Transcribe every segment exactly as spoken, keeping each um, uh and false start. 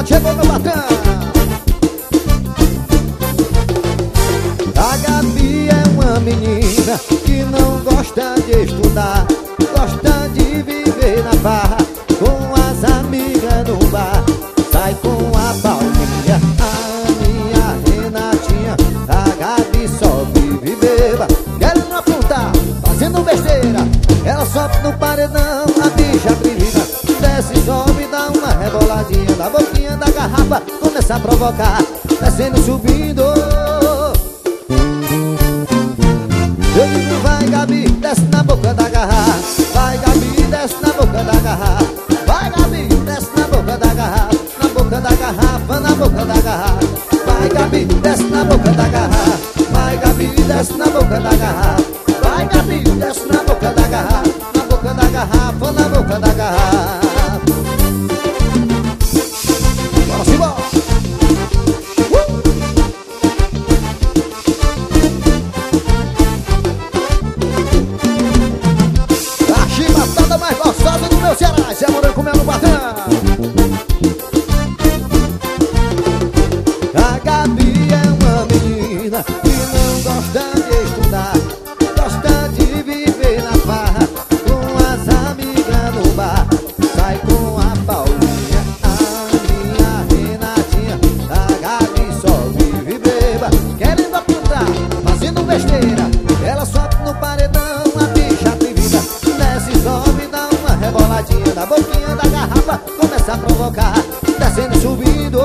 Chegou meu patrão. A Gabi é uma menina que não gosta de estudar, gosta de viver na farra, com as amigas no bar. Sai com a Paulinha, a minha Renatinha. A Gabi só vive beba, querendo aprontar, fazendo besteira. Ela sobe no paredão, a bicha atrevida, desce e sobe, dá uma reboladinha na boquinha da garrafa, começa a provocar, descendo e subindo. Eu digo vai Gabi, desce na boca da garrafa. Vai Gabi, desce na boca da garrafa. Vai Gabi, desce na boca da garrafa. Na boca da garrafa, na boca da garrafa. Vai Gabi, desce na boca da garrafa. Vai Gabi, desce na boca da garrafa. Vai Gabi, desce na boca da garrafa. Na boca da garrafa, na boca da garrafa. Bora, simbora! Mais gostosa do meu Ceará, Zé Morango comendo patrão. A Gabi é uma menina que não gosta de estudar, gosta de viver na farra, com as amigas no bar. Sai com a Paulinha, a minha Renatinha. A Gabi só vive beba, querendo apontar, fazendo besteira. Ela sobe no paredão, a bicha atrevida, desce e sobe, reboladinha na boquinha da garrafa, começa a provocar, descendo e subindo.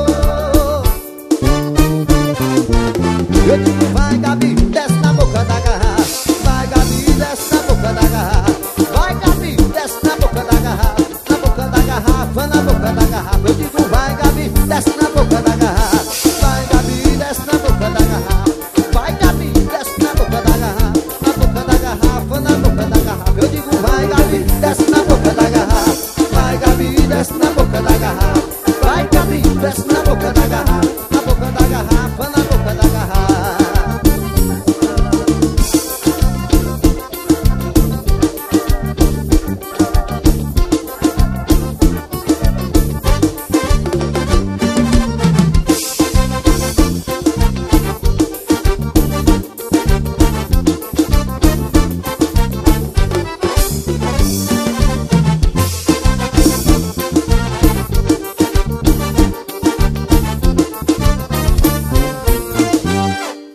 Eu digo vai Gabi, desce na boca da garrafa. Vai Gabi, desce na boca da garrafa. Vai Gabi, desce na boca da garrafa. Na boca da garrafa, na boca da garrafa. Eu